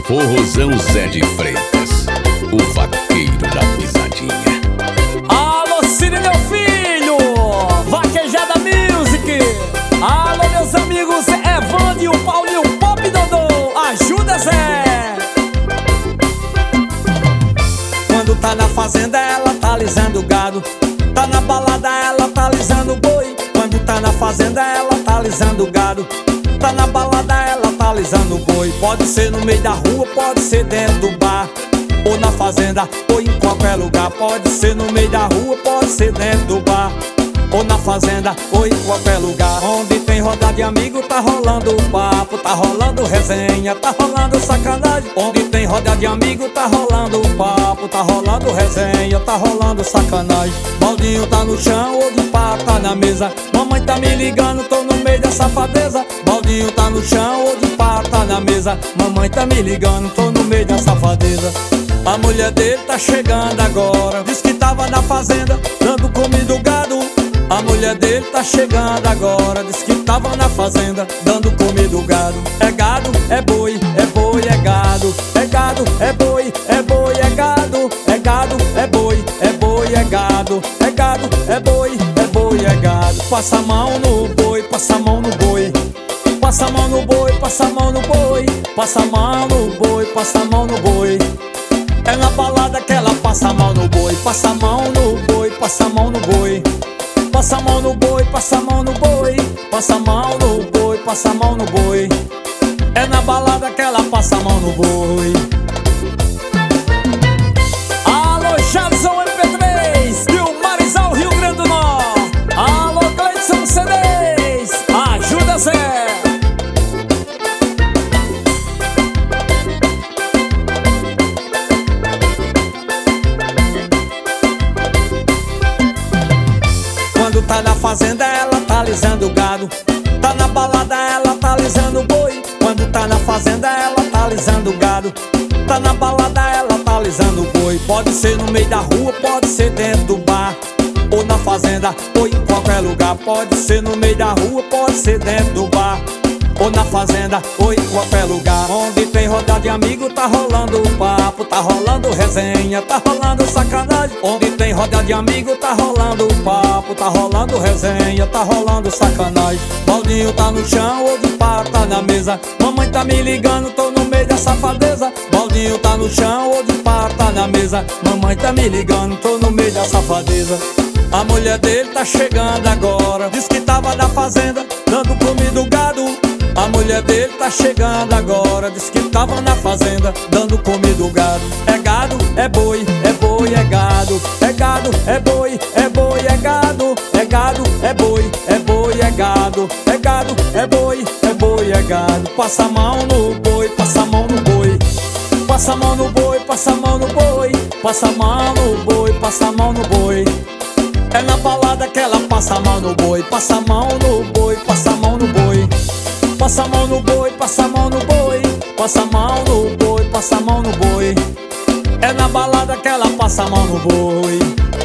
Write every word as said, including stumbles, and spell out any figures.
Forrozão Zé de Freitas, o vaqueiro da pisadinha. Alô, Cine, meu filho, Vaquejada Music. Alô, meus amigos, Evandro e o Paulinho Pop Dodô. Ajuda, Zé. Quando tá na fazenda, ela tá alisando o gado. Tá na balada, ela tá alisando o boi. Quando tá na fazenda, ela tá alisando o gado. Tá na balada, ela tá alisando o boi. Pode ser no meio da rua, pode ser dentro do bar, ou na fazenda, ou em qualquer lugar. Pode ser no meio da rua, pode ser dentro do bar, ou na fazenda, ou em qualquer lugar. Onde tem roda de amigo, tá rolando papo, tá rolando resenha, tá rolando sacanagem. Onde tem roda de amigo, tá rolando papo, tá rolando resenha, tá rolando sacanagem. Baldinho tá no chão, ou de pá tá na mesa. Mamãe tá me ligando, tô no meio da safadeza. Baldinho tá no chão, ou de pá tá na mesa. Mamãe tá me ligando, tô no meio da safadeza. A mulher dele tá chegando agora, diz que tava na fazenda dando comida ao gado. A mulher dele tá chegando agora, diz que tava na fazenda dando comida ao gado. É gado, é boi, é boi, é gado. É gado, é boi, é boi, é gado. É gado, é boi, é boi, é gado. É gado, é boi, é boi, é gado. Passa a mão no boi, passa a mão no boi. Passa a mão no boi, passa a mão no boi. Passa a mão no boi, passa a mão no boi. É na balada que ela passa a mão no boi. Passa a mão no boi, passa a mão no boi. Passa a mão no boi, passa a mão no boi. Passa a mão no boi, passa a mão no boi. É na balada que ela passa a mão no boi. Alô, Jadson M P três e o Marizal Rio Grande do Norte. Alô, Cleidson C Ds. Ajuda, Zé. Quando tá na fazenda, ela tá alisando o gado. Tá na balada, ela tá alisando o boi. Quando tá na fazenda, ela tá alisando o gado. Tá na balada, ela tá alisando o boi. Pode ser no meio da rua, pode ser dentro do bar, ou na fazenda, ou em qualquer lugar. Pode ser no meio da rua, pode ser dentro do bar, ou na fazenda, ou em qualquer lugar. Onde tem roda de amigo, tá rolando papo, tá rolando resenha, tá rolando sacanagem. Onde tem roda de amigo, tá rolando papo, tá rolando resenha, tá rolando sacanagem. Baldinho tá no chão, ou de pá tá na mesa. Mamãe tá me ligando, tô no meio da safadeza. Baldinho tá no chão, ou de pá tá na mesa. Mamãe tá me ligando, tô no meio da safadeza. A mulher dele tá chegando agora, diz que tava na fazenda dando comida ao gado. A mulher dele tá chegando agora, diz que tava na fazenda dando comida ao gado. É gado, é boi, é boi, é gado. É gado, é boi, é boi, é gado. É gado, é boi, é boi, é gado. É gado, é boi, é boi, é gado. Passa a mão no boi, passa a mão no boi. Passa a mão no boi, passa a mão no boi. Passa a mão no boi, passa a mão no boi. É na balada que ela passa a mão no boi. Passa a mão no boi, passa a mão no boi. Passa a mão no boi, passa a mão no boi. Passa a mão no boi, passa a mão no boi. É na balada que ela passa a mão no boi.